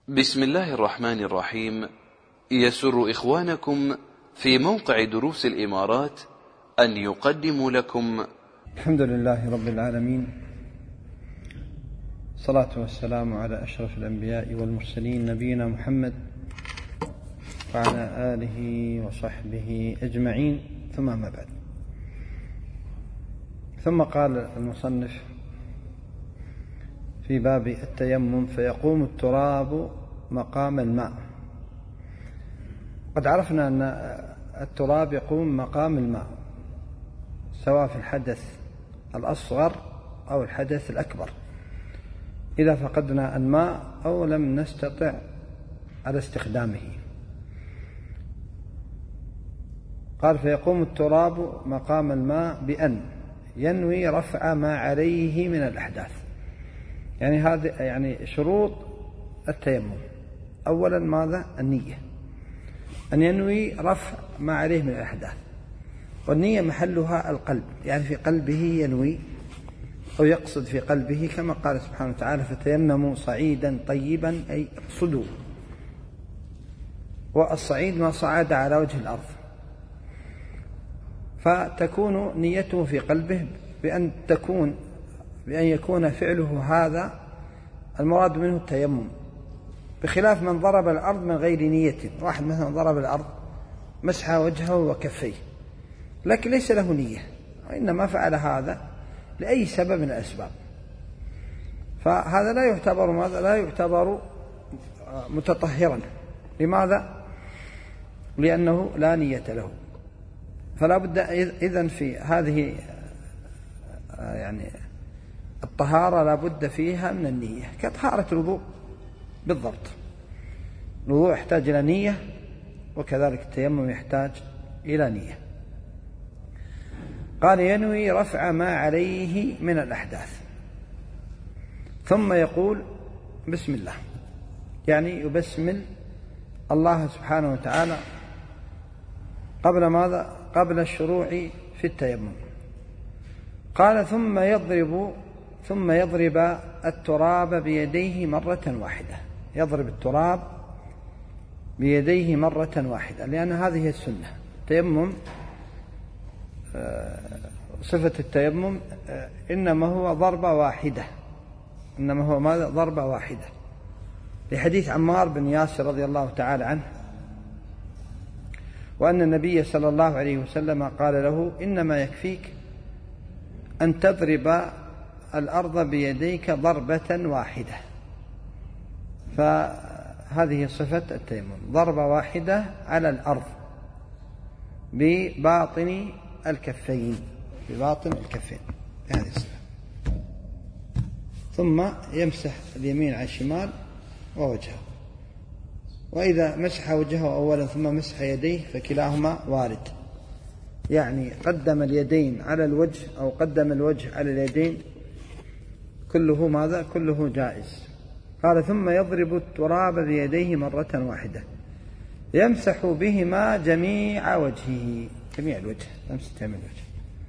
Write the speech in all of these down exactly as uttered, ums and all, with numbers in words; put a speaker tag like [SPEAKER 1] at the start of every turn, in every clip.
[SPEAKER 1] بسم الله الرحمن الرحيم. يسر إخوانكم في موقع دروس الإمارات أن يقدموا لكم
[SPEAKER 2] الحمد لله رب العالمين، الصلاة والسلام على أشرف الأنبياء والمرسلين نبينا محمد وعلى آله وصحبه أجمعين، ثم ما بعد. ثم قال المصنف في باب التيمم: فيقوم التراب مقام الماء. قد عرفنا أن التراب يقوم مقام الماء سواء في الحدث الأصغر أو الحدث الأكبر، إذا فقدنا الماء أو لم نستطع على استخدامه. قال: فيقوم التراب مقام الماء بأن ينوي رفع ما عليه من الأحداث. يعني هذه يعني شروط التيمم. أولا ماذا؟ النية، أن ينوي رفع ما عليه من الأحداث، والنية محلها القلب، يعني في قلبه ينوي أو يقصد في قلبه، كما قال سبحانه وتعالى: فتيمموا صعيدا طيبا، أي اقصدوا. والصعيد ما صعد على وجه الأرض، فتكون نيته في قلبه بأن تكون بأن يكون فعله هذا المراد منه التيمم، بخلاف من ضرب الأرض من غير نية. واحد مثلا ضرب الأرض مسح وجهه وكفيه، لكن ليس له نية، وإنما فعل هذا لأي سبب من الأسباب، فهذا لا يعتبر ماذا؟ لا يعتبر متطهرا. لماذا؟ لأنه لا نية له. فلا بد إذن في هذه يعني الطهارة لا بد فيها من النية، كطهارة الوضوء بالضبط. الوضوء يحتاج إلى نية، وكذلك التيمم يحتاج إلى نية. قال: ينوي رفع ما عليه من الأحداث، ثم يقول بسم الله، يعني يبسمل الله سبحانه وتعالى قبل ماذا؟ قبل الشروع في التيمم. قال: ثم يضرب ثم يضرب التراب بيديه مرة واحدة. يضرب التراب بيديه مرة واحدة، لأن هذه السنة. التيمم صفة التيمم إنما هو ضربة واحدة، إنما هو ماذا؟ ضربة واحدة، لحديث عمار بن ياسر رضي الله تعالى عنه، وأن النبي صلى الله عليه وسلم قال له: إنما يكفيك أن تضرب الأرض بيديك ضربة واحدة. فهذه صفة التيمم، ضربة واحدة على الأرض بباطن الكفين، بباطن الكفين، هذه الصفة. ثم يمسح اليمين على الشمال ووجهه، وإذا مسح وجهه أولا ثم مسح يديه فكلاهما وارد، يعني قدم اليدين على الوجه أو قدم الوجه على اليدين، كله ماذا؟ كله جائز. قال: ثم يضرب التراب بيديه مرة واحدة يمسح بهما جميع وجهه، جميع الوجه، يمسح جميع الوجه.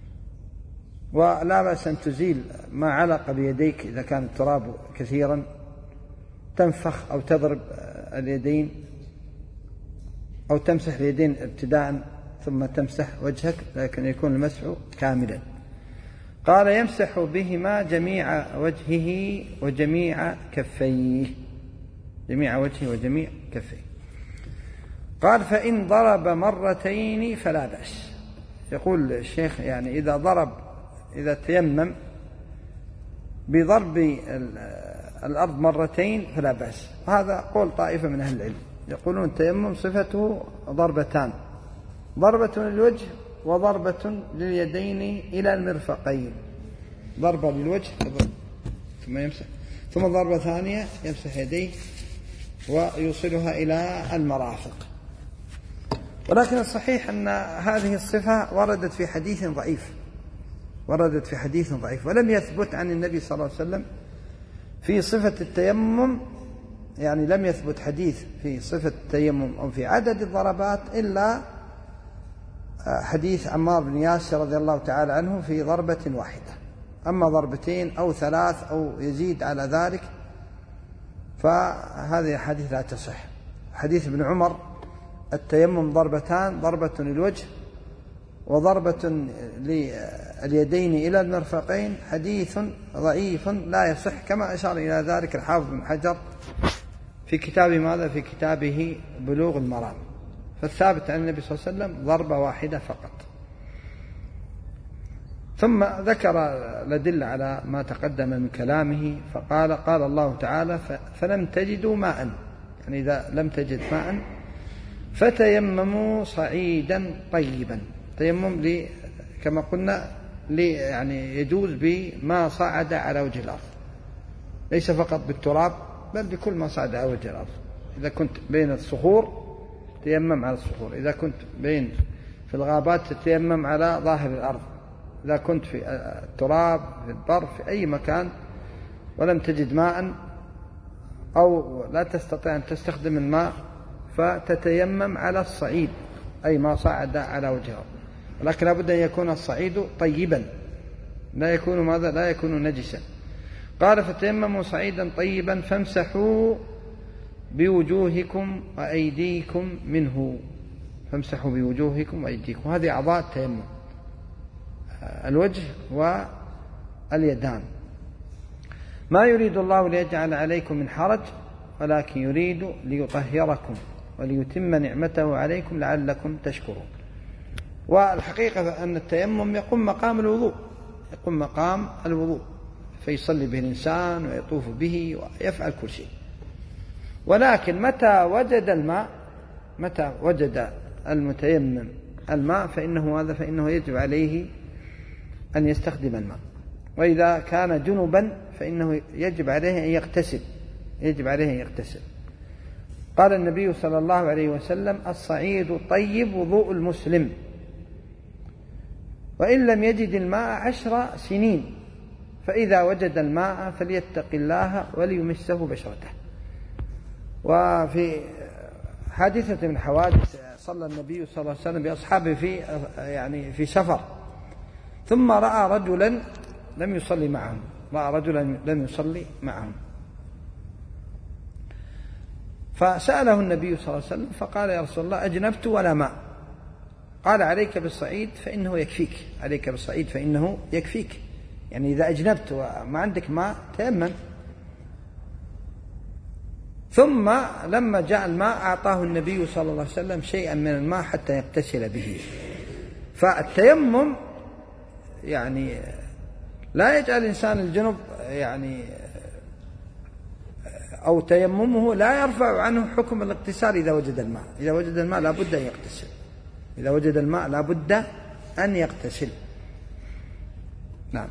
[SPEAKER 2] ولا بأس أن تزيل ما علق بيديك إذا كان التراب كثيرا، تنفخ أو تضرب اليدين أو تمسح اليدين ابتداء ثم تمسح وجهك، لكن يكون المسح كاملا. قال: يمسح بهما جميع وجهه وجميع كفيه، جميع وجهه وجميع كفيه. قال: فإن ضرب مرتين فلا بأس. يقول الشيخ يعني إذا ضرب إذا تيمم بضرب الأرض مرتين فلا بأس. وهذا قول طائفة من أهل العلم، يقولون التيمم صفته ضربتان: ضربة للوجه وضربة لليدين إلى المرفقين. ضربة للوجه ثم يمسح، ثم ضربة ثانية يمسح يديه ويوصلها إلى المرافق. ولكن الصحيح أن هذه الصفة وردت في حديث ضعيف، وردت في حديث ضعيف ولم يثبت عن النبي صلى الله عليه وسلم في صفة التيمم. يعني لم يثبت حديث في صفة التيمم أو في عدد الضربات إلا حديث عمار بن ياسر رضي الله تعالى عنه في ضربة واحدة. أما ضربتين أو ثلاث أو يزيد على ذلك فهذه الحديث لا تصح. حديث ابن عمر التيمم ضربتان، ضربة للوجه وضربة لليدين إلى المرفقين، حديث ضعيف لا يصح، كما أشار إلى ذلك الحافظ بن حجر في كتابه ماذا؟ في كتابه بلوغ المرام. فالثابت عن النبي صلى الله عليه وسلم ضربة واحدة فقط. ثم ذكر الأدلة على ما تقدم من كلامه، فقال قال الله تعالى فلم تجدوا ماء، يعني إذا لم تجد ماء فتيمموا صعيدا طيبا. تيمم لي كما قلنا لي يعني يجوز بما صعد على وجه الأرض، ليس فقط بالتراب بل بكل ما صعد على وجه الأرض. إذا كنت بين الصخور تيمم على الصخور، إذا كنت بين في الغابات تتيمم على ظاهر الأرض، إذا كنت في التراب في البر في أي مكان ولم تجد ماء أو لا تستطيع أن تستخدم الماء فتتيمم على الصعيد، أي ما صعد على وجه الأرض، ولكن لابد أن يكون الصعيد طيبا، لا يكون ماذا؟ لا يكون نجسا. قال فتيمموا صعيدا طيبا فامسحوا بوجوهكم وأيديكم منه. فامسحوا بوجوهكم وأيديكم، هذه أعضاء التيمم، الوجه واليدان. ما يريد الله ليجعل عليكم من حرج ولكن يريد ليطهركم وليتم نعمته عليكم لعلكم تشكرون. والحقيقة أن التيمم يقوم مقام الوضوء، يقوم مقام الوضوء، فيصلي به الإنسان ويطوف به ويفعل كل شيء. ولكن متى وجد الماء، متى وجد المتيمم الماء فإنه هذا فإنه يجب عليه أن يستخدم الماء. وإذا كان جنبا فإنه يجب عليه أن يغتسل، يجب عليه أن يغتسل. قال النبي صلى الله عليه وسلم الصعيد طيب وضوء المسلم، وإن لم يجد الماء عشر سنين فإذا وجد الماء فليتق الله وليمسه بشرته. وفي حادثة من حوادث صلى النبي صلى الله عليه وسلم بأصحابه في يعني في سفر، ثم رأى رجلا لم يصلي معهم، رأى رجلا لم يصلي معهم، فسأله النبي صلى الله عليه وسلم فقال يا رسول الله أجنبت ولا ماء. قال عليك بالصعيد فإنه يكفيك، عليك بالصعيد فإنه يكفيك، يعني إذا أجنبت وما عندك ماء تيمم. ثم لما جاء الماء أعطاه النبي صلى الله عليه وسلم شيئا من الماء حتى يغتسل به. فالتيمم يعني لا يجعل الإنسان الجنب يعني أو تيممه لا يرفع عنه حكم الاغتسال إذا وجد الماء. إذا وجد الماء لا بد أن يغتسل، إذا وجد الماء لا بد أن يغتسل. نعم.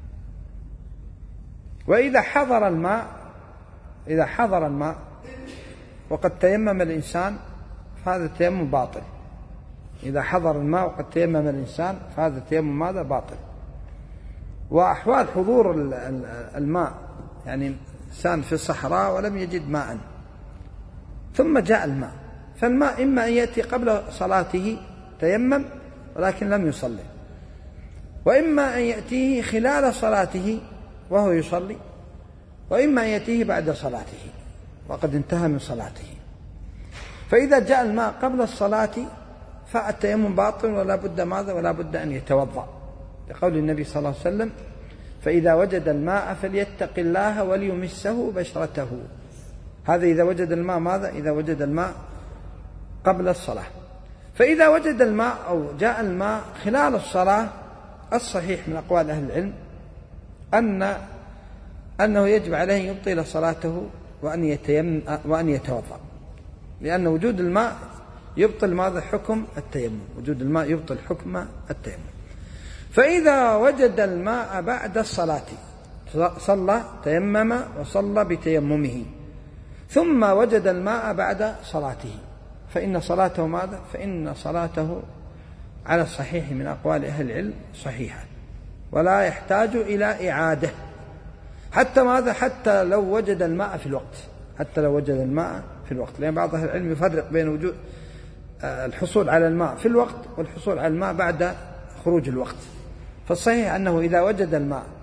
[SPEAKER 2] وإذا حضر الماء، إذا حضر الماء وقد تيمم الإنسان فهذا التيمم باطل. إذا حضر الماء وقد تيمم الإنسان فهذا التيمم ماذا؟ باطل. وأحوال حضور الماء، يعني إنسان في الصحراء ولم يجد ماء ثم جاء الماء، فالماء إما أن يأتي قبل صلاته تيمم ولكن لم يصلي، وإما أن يأتيه خلال صلاته وهو يصلي، وإما أن يأتيه بعد صلاته وقد انتهى من صلاته. فإذا جاء الماء قبل الصلاة فالتيمم باطل ولا بد ماذا؟ ولا بد أن يتوضأ، لقول النبي صلى الله عليه وسلم فإذا وجد الماء فليتق الله وليمسه بشرته. هذا إذا وجد الماء ماذا؟ إذا وجد الماء قبل الصلاة. فإذا وجد الماء أو جاء الماء خلال الصلاة، الصحيح من أقوال أهل العلم أن أنه يجب عليه أن يبطل صلاته وأن يتيمم وأن يتوضأ، لأن وجود الماء يبطل ماذا؟ حكم التيمم، وجود الماء يبطل حكم التيمم. فإذا وجد الماء بعد الصلاة صلى، تيمم وصلى بتيممه، ثم وجد الماء بعد صلاته فإن صلاته ماذا؟ فإن صلاته على الصحيح من أقوال أهل العلم صحيحة ولا يحتاج إلى إعادة، حتى ماذا؟ حتى لو وجد الماء في الوقت، حتى لو وجد الماء في الوقت، لأن بعض أهل العلم يفرق بين وجود الحصول على الماء في الوقت والحصول على الماء بعد خروج الوقت. فالصحيح أنه إذا وجد الماء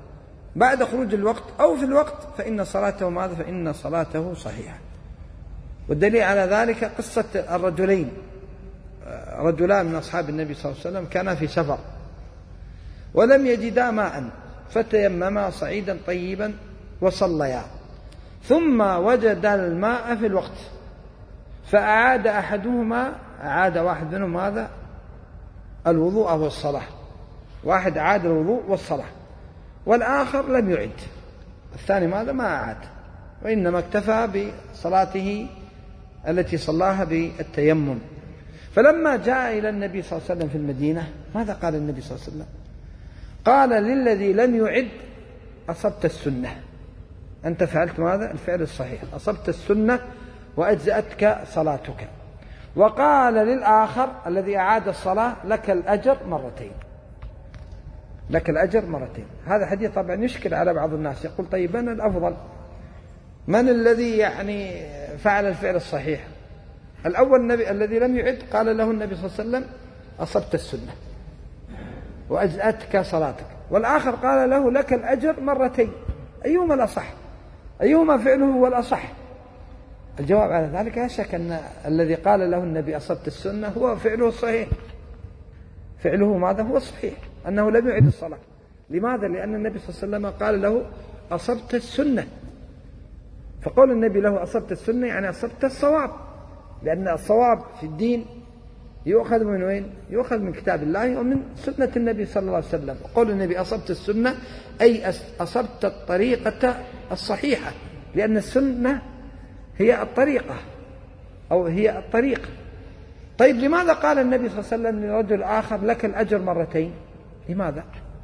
[SPEAKER 2] بعد خروج الوقت أو في الوقت فإن صلاته ماذا؟ فإن صلاته صحيحة. والدليل على ذلك قصة الرجلين، رجلان من أصحاب النبي صلى الله عليه وسلم كانا في سفر ولم يجدا ماء فتيمما صعيدا طيبا وصليا، ثم وجد الماء في الوقت فأعاد أحدهما، أعاد واحد منهم ماذا؟ الوضوء أو الصلاة، واحد أعاد الوضوء والصلاة والآخر لم يعد، الثاني ماذا؟ ما أعاد، وإنما اكتفى بصلاته التي صلاها بالتيمم. فلما جاء إلى النبي صلى الله عليه وسلم في المدينة ماذا قال النبي صلى الله عليه وسلم؟ قال للذي لم يعد أصبت السنة، أنت فعلت ماذا؟ الفعل الصحيح، أصبت السنة وأجزأتك صلاتك. وقال للآخر الذي أعاد الصلاة لك الأجر مرتين، لك الأجر مرتين. هذا حديث طبعا يشكل على بعض الناس، يقول طيب من الأفضل؟ من الذي يعني فعل الفعل الصحيح؟ الأول النبي الذي لم يعد قال له النبي صلى الله عليه وسلم أصبت السنة وأجزأتك صلاتك، والآخر قال له لك الأجر مرتين، أيهما الأصح؟ أيهما فعله هو الأصح؟ الجواب على ذلك لا شك أن الذي قال له النبي أصبت السنة هو فعله الصحيح، فعله ماذا؟ هو الصحيح، أنه لم يعد الصلاة. لماذا؟ لأن النبي صلى الله عليه وسلم قال له أصبت السنة، فقول النبي له أصبت السنة يعني أصبت الصواب، لأن الصواب في الدين يؤخذ من وين؟ يؤخذ من كتاب الله ومن سنة النبي صلى الله عليه وسلم. قول النبي أصبت السنة أي أصبت الطريقة الصحيحة، لأن السنة هي الطريقة أو هي الطريق. طيب لماذا قال النبي صلى الله عليه وسلم لرجل آخر لك الأجر مرتين؟ لماذا؟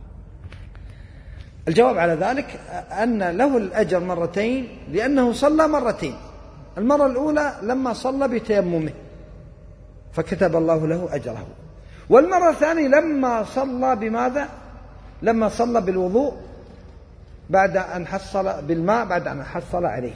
[SPEAKER 2] الجواب على ذلك أن له الأجر مرتين لأنه صلى مرتين، المرة الأولى لما صلى بتيممه فكتب الله له أجره، والمرة الثانية لما صلى بماذا؟ لما صلى بالوضوء بعد أن حصل بالماء بعد أن حصل عليه،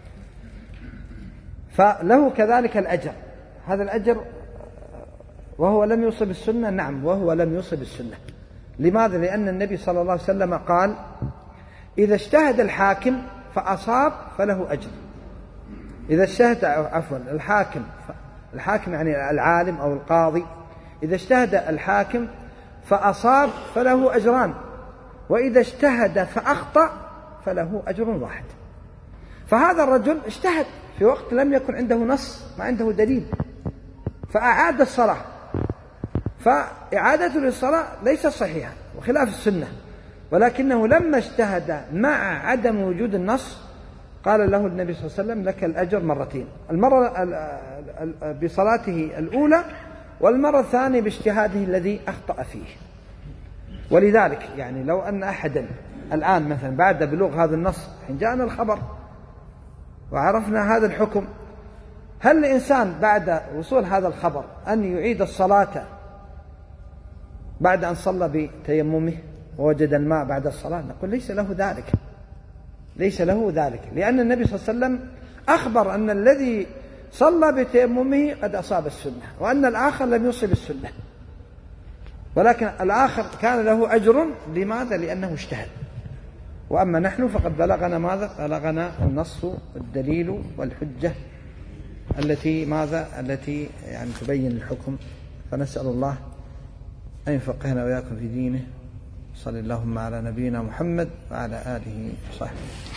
[SPEAKER 2] فله كذلك الأجر. هذا الأجر وهو لم يصب السنة، نعم وهو لم يصب السنة. لماذا؟ لأن النبي صلى الله عليه وسلم قال إذا اجتهد الحاكم فأصاب فله أجر، إذا اجتهد عفوا الحاكم الحاكم يعني العالم أو القاضي، إذا اجتهد الحاكم فأصاب فله أجران، وإذا اجتهد فأخطأ فله أجر واحد. فهذا الرجل اجتهد في وقت لم يكن عنده نص، ما عنده دليل، فأعاد الصلاة، فإعادته للصلاة ليست صحيحة وخلاف السنة، ولكنه لما اجتهد مع عدم وجود النص قال له النبي صلى الله عليه وسلم لك الأجر مرتين، المرة بصلاته الأولى والمرة الثانية باجتهاده الذي أخطأ فيه. ولذلك يعني لو أن أحدا الآن مثلا بعد بلوغ هذا النص حين جاءنا الخبر وعرفنا هذا الحكم، هل الإنسان بعد وصول هذا الخبر أن يعيد الصلاة بعد أن صلى بتيممه ووجد الماء بعد الصلاة؟ نقول ليس له ذلك، ليس له ذلك، لأن النبي صلى الله عليه وسلم أخبر أن الذي صلى بتيممه قد أصاب السنة وأن الآخر لم يصب السنة، ولكن الآخر كان له أجر. لماذا؟ لأنه اجتهد. وأما نحن فقد بلغنا ماذا؟ بلغنا النص والدليل والحجة التي ماذا؟ التي يعني تبين الحكم. فنسأل الله أن يفقهنا وإياكم في دينه. صلى اللهم على نبينا محمد وعلى آله وصحبه.